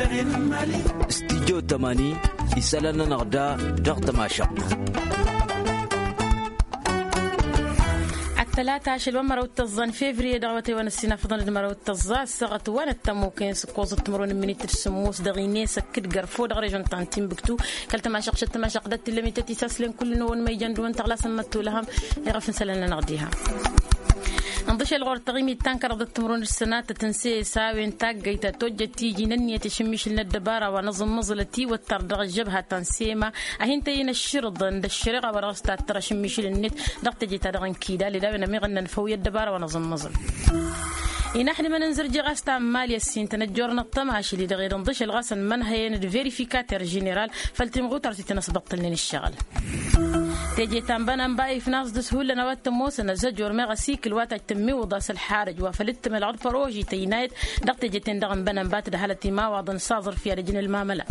استيجو 80 يسالنا نغدا ضغط ما شق 13 مرة الظن فيفري دعوتي ونسينا فضل المرة التظا السغط وانا التمو كين سكوز التمرون من السموس دغيني سكت قرفو دغريجون طانتين بكتو كلت ما شق شت ما شق دت لمي تتسلم كل نون ما يجندون تغلا سمتو لهم يغف نسلنا نغديها انضش الغور تغيمي تانكر ضد تمرون السنة تنسي ساوي انتاق جيتا توجد تيجي ننية تشميش لنا الدبارة ونظم مظلتي والتردغ الجبهة تنسيما اهين تين الشرط عند الشرقة ورغستا ترى شميش للنت ضغط جيتا دغن كيدا لداونا ميغنا نفوي الدبارة ونظم مظل نحن ما ننزل جغاستا ماليا السين تنجورنا الطماشي اللي دغير انضش الغاسن من هين الفيريفيكاتر جينيرال فالتمغو ترتي تنسبط لنا الشغل تيجي تنبنا مباي في ناس دسهول لنا وقت موسنا زجور ما غسيك الوقت تمي وضاس الحارج وفلت من العرف روجي تينايت دقت جتين دغن بنا مبات دهالتي ما وضن صازر في رجن الماملة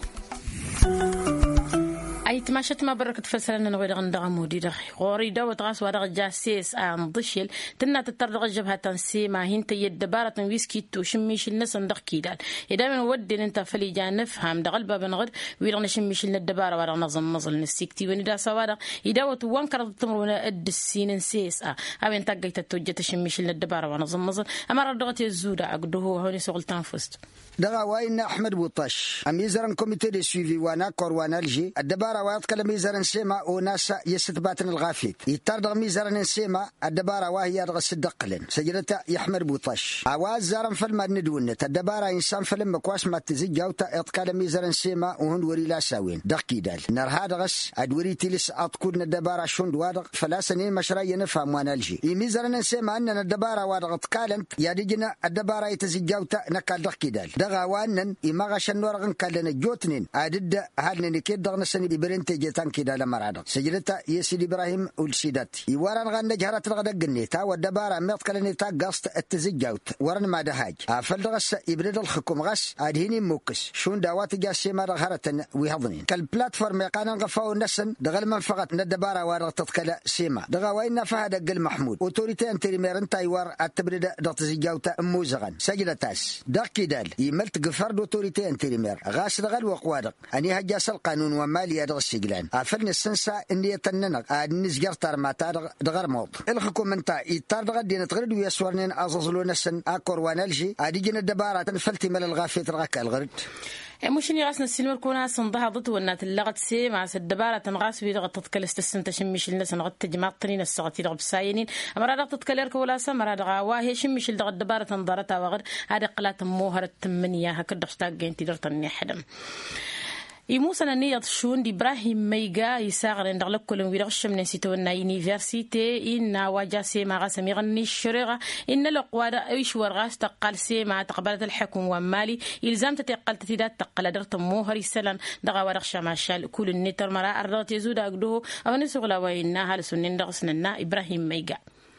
أي تماشت ما بركت فلسلنا نغير غندغ مودي دغي غوري دوت غاس ورغ جاسيس عن ضشيل تنا تتردغ الجبهة تنسي ما هين تيد دبارة ويسكي توشميش الناس ندغ كيدان إذا من ودي انت فلي جان نفهم دغ الباب نغد ويرغ نشميش لنا الدبارة ورغ نظم مظل نسيكتي وندا سوارغ إداوت وانكر التمرون اد السين نسيس أو انت قيت توجه تشميش لنا الدبارة ونظم مظل أما ردغت الزودة عقده هوني سغل تنفست دغا وين أحمد بوطاش أميزرن كوميتي دي سويفي وانا كوروانا الجي الدبارة وقت كلام ميزرن سيما وناس يستباتن الغافيت يتردغ ميزرن سيما الدبارة وهي رغ الدقلن سجلتا يحمد بوطاش أواز زارن فلما ندونت الدبارة إنسان فلم مكواس ما تزجاوتا يتكلم ميزرن سيما وهن وري لا ساوين دقيدال نار هذا غس أدوري تلس أتكون الدبارة شون دوادغ فلا سنين مشراي نفهم وانا الجي ميزرن سيما أن الدبارة وادغ تكالنت يادجنا الدبارة يتزجاوتا نكال دقيدال دغا وانن إما غشن ورغن كالن جوتنين أدد هالن كيد دغنا سني برنت جيتان كده لمرادق سجلتا يسيد إبراهيم والسيدات يورن غن جهرت الغدق النيتا والدبارة ميت كالنيتا قصت التزجاوت ورن ما دهاج فالدغس يبرد الحكم غس أدهيني موكس شون دوات جاسي ما غرتن ويهضنين كالبلاتفورم يقانا غفاو نسن دغل من فقط الدبارة ورغ تتكلا سيما دغا وين فهد قل محمود اوتوريتي انتريميرن تايوار التبرد دتزجاوتا موزغن سجلتاس دقيدال يملت قفرد اوتوريتي انتريمير غاس دغل وقوادق اني هجاس القانون ومالي دغ السجلان افلن السنسا اني تننق النزجر ترماتا دغر موض الحكومه انت يتردغ دين تغرد ويسورنين اززلون السن اكور ونلجي اديجن الدبارة فلتي مل الغافيت رغك الغرد مشني غاسنا السينما كونا صندها ضد والنات اللغت سي مع الدبارة تنغاس بيدغ تتكل استسن تشميش الناس نغت تجمع طنين السغتي دغ بساينين امر دغ تتكلرك ولا سمر دغ واهي شميش دغ الدبارة تنضرتها وغد هذه قلات موهر التمنيه هكذا اشتاقين تقدر تني حدم يموسى نية شون دي إبراهيم ميجا يساغر إن دغلق كلهم ويرغش من سيتونا يونيفرسيتي إن واجا سيما غاسم يغني الشريغة إن لقوادة إيش ورغاس تقال سيما تقبلت الحكم ومالي إلزام تتقل تتدات تقل درت موهر يسلن دغا ورغش ماشال كل النتر مرا أرضات يزود أقدوه أو نسوغلا وإنها لسنين دغسننا إبراهيم ميجا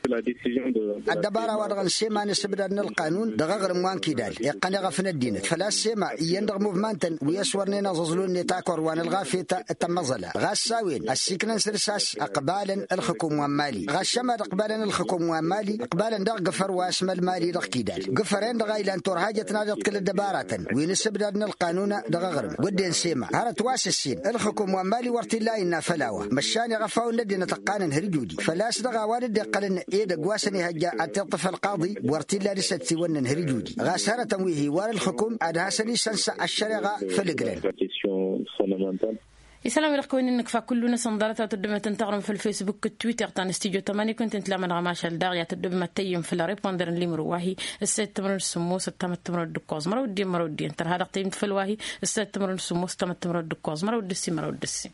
الدبارة ورغن سيما نسبدان القانون دغغر موان كيدال يقني غفن الدين فلا سيما يندغ موفمانتن ويسورنين ززلون نتاكور وان الغافيتا التمزلة غاساوين السكنن سرساس اقبالا الحكم ومالي غاشما اقبالا الحكم ومالي اقبالا دغ قفر واسم المالي دغ كيدال قفرين دغ الى انتور حاجتنا دغ كل الدبارة وينسبدان القانون دغغر ودين سيما هرت واسسين الحكم ومالي ورتي إنا فلاوة مشاني غفاو ندين تقانن هرجودي فلاس دغ والد قلن إيدا قواسني هجا الطفل القاضي ورتيلا رسالتي ونن هرجودي غاسرة تمويه وار الحكم أدهاسني سنسا الشريعة فلقلن السلام عليكم انك فكلنا صندرتها تدم تنتقرم في الفيسبوك التويتر تاع استوديو 8 كنت انت لما غماش الداغيه تدم تيم في الريبوندر اللي مروهي الست تمر السموس التم تمر الدكوز مرودي انت هذا قيمه في الواهي الست تمر السموس تم تمر الدكوز مرودي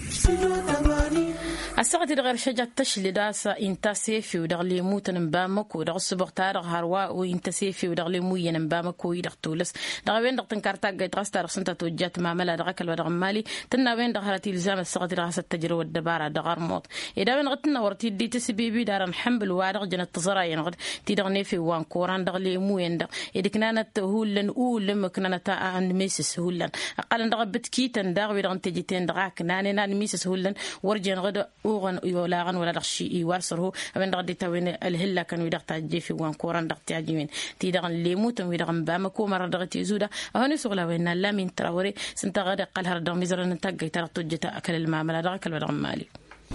الساعة غير شجع تشلي داسا انت سيفي ودغلي موتن بامك ودغ السبورتار هروا وانت سيفي ودغلي موين بامك ويدغ تولس دغ وين دغ تنكارتا قيت غاستا رسنتا توجات معامله دغ كل ودغ مالي تنا وين دغ هرتي الزام الساعة غاس التجربه والدباره دغ رموت اذا وين غتنا ورتي دي تسبيبي دار حنبل وادغ جنت تزراين غد تيدغني في وان كوران دغلي موين دغ اذا كنا هولن اول لما كنا تا ان ميسس هولن اقل دغ بتكيتن دغ ودغ تجيتين دغ كنا ميسس هولن ورجن غد أوغن يولاغن ولا دغشي يوارسره من دغدي تاوين الهلا كانوا يدغتا جيفي وان كوران دغتي عجيمين تي دغن ليموت ويدغن بامكو مر دغتي زودا هوني سوغلا وين لا من تراوري سنت غدا قال هر دغ ميزرن تاغي ترتجتا اكل المعامله دغ كل دغ مالي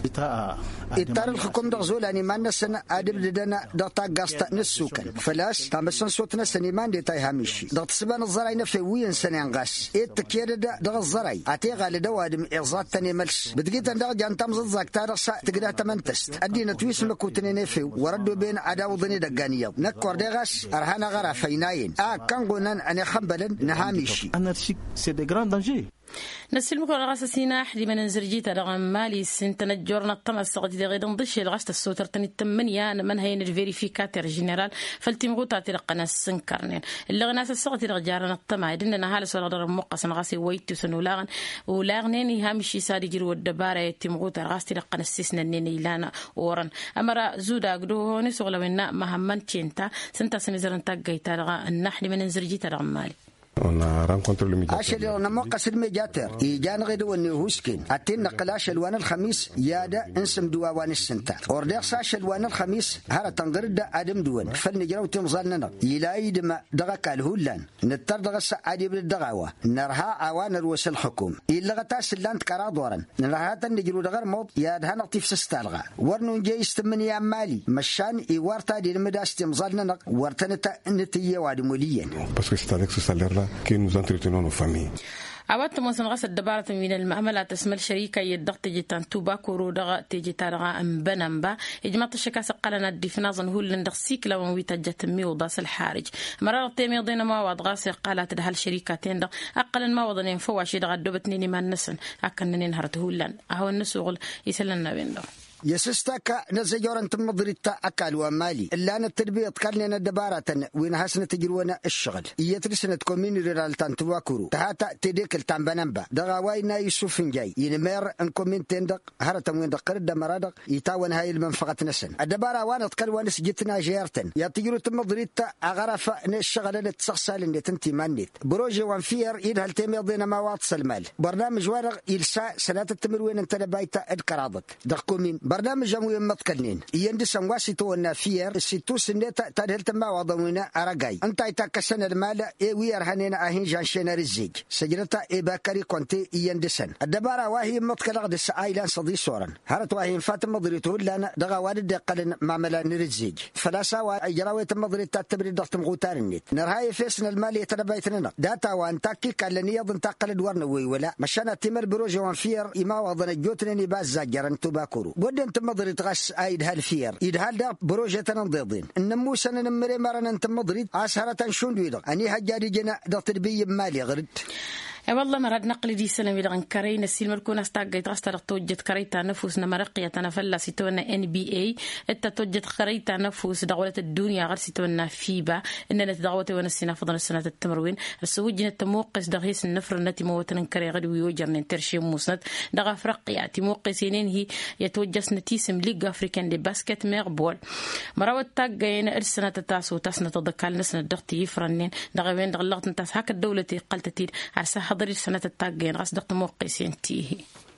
إطار الحكم دغزول أني ما نسنا أدب لدنا دغتا قاستا نسوكن فلاس تامسون صوتنا سنيمان دي تاي هامشي دغت سبان الزراي نفوين سنين غاس التكير دغ الزراي أتيغا لدوادم إغزات تاني ملس بدقيت أن دغ جان تامز الزاك تارسا تقدا تمنتست أدينا تويس مكوتني نفو وردو بين عداو ضني دقانيو نكور دغاس أرهانا غرا فيناين كان قونان أني خمبلن نهامشي anarchique, c'est des grands dangers. نسلمك الغاس سيناح لمن نزرجيت رغم مالي سنتنا جورنا الطمس سقط غير ضش الغاس السوتر تني التمنيا من هي الفيريفيكاتور جنرال فالتيمغوتا تلقنا السنكرنين اللي غناس السقط رجارنا الطمع دنا هالس ولا ضرب مقص غاسي ويت سنولاغن ولاغنين هامشي سادي جرو الدباره يتيمغوتا غاس تلقنا السسنا نيني لانا ورن امر زودا غدو هوني سغلا ونا مهمن تشنتا سنتا سميزرن تاغيتا رغا النحل من نزرجيت رغم مالي On a rencontré le médiateur. أشل نمقص الميدياتر يجان غدو النهوسكين أتين نقلاش الوان الخميس يادا انسم دوان السنتا أوردير ساش الوان الخميس هرا تنقرد آدم دوان فلنجرو تمظلنا يلاي دم دغك الهولان نتر دغس عادي بالدغاوة نرها عوان الوس الحكوم إلا غتاس اللان تكرا دورا نرها تنجرو دغر موت يادها نقطيف سستالغا ورنو جاي استمني عمالي مشان إيوارتا دي المداس تمظلنا ورتنتا نتيه وادموليين Parce que c'est avec ce salaire-là que nous entretenons nos familles. عوات موسن غاس الدبارة من المعاملات تسمى الشركة يدغت جيتان توباكو دغ تيجي تارغا امبنمبا اجماع الشكا سقلنا الدفنازن هو لندغ سيكلا ويتا جتمي وضاس الحارج مرار تيمي ضينا ما واد غاس قالت ده الشركتين دغ اقل ما وضن فواشي دغ دوبتني ما نسن اكنني نهرته لان هو النسوغل يسلنا بين دغ يسستك نزجورن تمضريتا أكل ومالي إلا أن التربية تكلنا دبارة وين حسنة تجرونا الشغل يترسنا تكومين ريالتان تواكرو تهاتا تديك التنبنبا دغاوينا يوسف جاي ينمر انكومين تندق هرتا وين دقر دمرادق يتاون هاي المنفقة نسن الدبارة وانا تكل وانس جتنا جيرتن يا تجرو تمضريتا أغرف الشغل اللي تسخسال اللي تنتي مانيت بروجي وانفير يدها التميضين ما واتصل المال برنامج وارغ يلسا سنة التمر وين انت لبايتا الكرادق دقومين برنامج جموي متكلنين يندسن واسيتو فير سيتو سنتا تدهلت ما وضوينا أرجاي أنت يتكسن المال وير هنينا أهين جانشين رزيج سجلتا إباكري كنتي يندسن الدبارة واهي متكلغ دس آيلان صدي صورا هرت واهي فاتم مضريته لنا دغا وارد قلن معملا نرزيج فلاسا وأجراوي تمضريت تبريد ضغط مغوتار النت نرهاي فيسن المال يتنبيتنا داتا وانتاكي كالني يضن تقل دورنوي ولا مشانا تمر بروجي وانفير إما وضن الجوتني باز زاجرن تباكرو ودن تمضريت غاس ايد هالفير ايد هالدا بروجه تنضيضين النمو سنه نمري مرن انت مضريد اسهره شون دويدر اني هجاري جنا تربيه مالي غرد والله مراد نقل دي سلام يدغن كرين السيل مركون استاغيت غاستر توجت كريتا نفوسنا مرقيه تنفلا سيتونا ان بي اي انت توجت كريتا نفوس دغوله الدنيا غير سيتونا فيبا اننا تدغوتي ونسينا فضل السنه التمروين السوجنا التموقس دغيس النفر التي موتن كري غدي ويوجرن ترشي مسند دغ فرقيا تموقسين هي يتوجس نتيسم ليغ افريكان دي باسكت ميربول مراوت تاغين السنه تاسو تاسنا تدكال نسنا دغتي فرنين دغوين دغلغت نتاس هك الدوله قلتتي على حضري سنة التاجين غاس دقت موقسين تيهي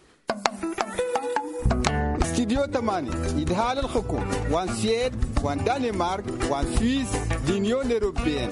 استديو تماني يدهال الحكومة وان سيد وان دنمارك وان سويس دينيون أوروبيين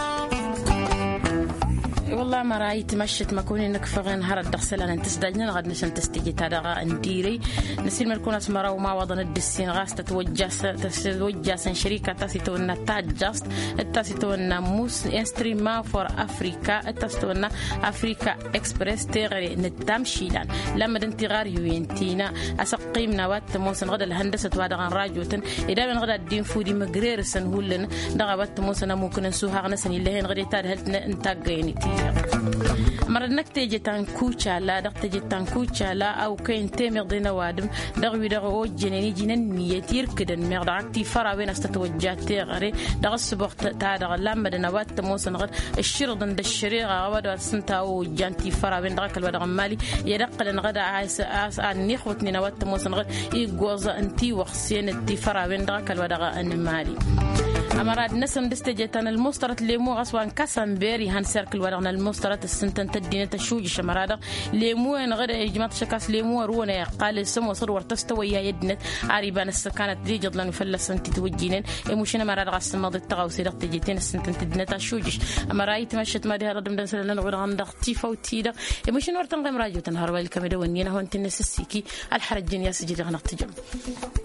والله ما رايت مشت ما كوني نكفغن هرد دخسلنا نتسدجنا غد نشن تستيجي تادا انديري نسيل مركون اسمرا وما وضن الدسين غاس تتوجه سن شركه تاسيتونا تاجاست تاسيتونا موس انستريما فور افريكا تاسيتونا افريكا اكسبريس تيغري نتامشيلان لما دنتغار يوينتينا اسقيمنا وات موسن غد الهندسه وادغان راجوتن اذا من غد الدين فودي مغرير سن هولن دغبت موسن ممكن نسوها غنسن اللي هن غدي تاد هلت انتاغيني مرنك تيجي تانكوشا لا دق تيجي تانكوشا لا أو كين تمر دينا وادم دغوي دغو جنيني جنن ميتير كدن مردعتي فرا وين استتوجات تغري دغ السبوق تاع لما دنوات تموسن غد الشرط عند الشريعة غدا سنتاو جانتي فرا وين دغ الودغ مالي يدقل غدا عايس نخوت نوات تموسن غد يغوز انتي وخسين التي فرا وين دغ الودغ ان مالي أمراد نسم دستجتنا المسترت ليمو غسوان كسم بيري هان سيركل ورغنا المسترت السنتن تدينا تشوج شمرادة ليمو غير إجماع شكاس ليمو رونا قال السم وصر ورتستوي يا يدنت عريبان السكانة دي جدلان فلس انت توجينين إيموشنا مراد غس ماضي التغوصي رق تجتين السنتن تدينا تشوجش أمراي تمشت ما ده ردم دنسل لنا غير تيفا وتيدا إيموشنا ورتن غير راجو تنهار والكاميرا ونينا هو انت السيكي الحرج يا سجل غنق تجم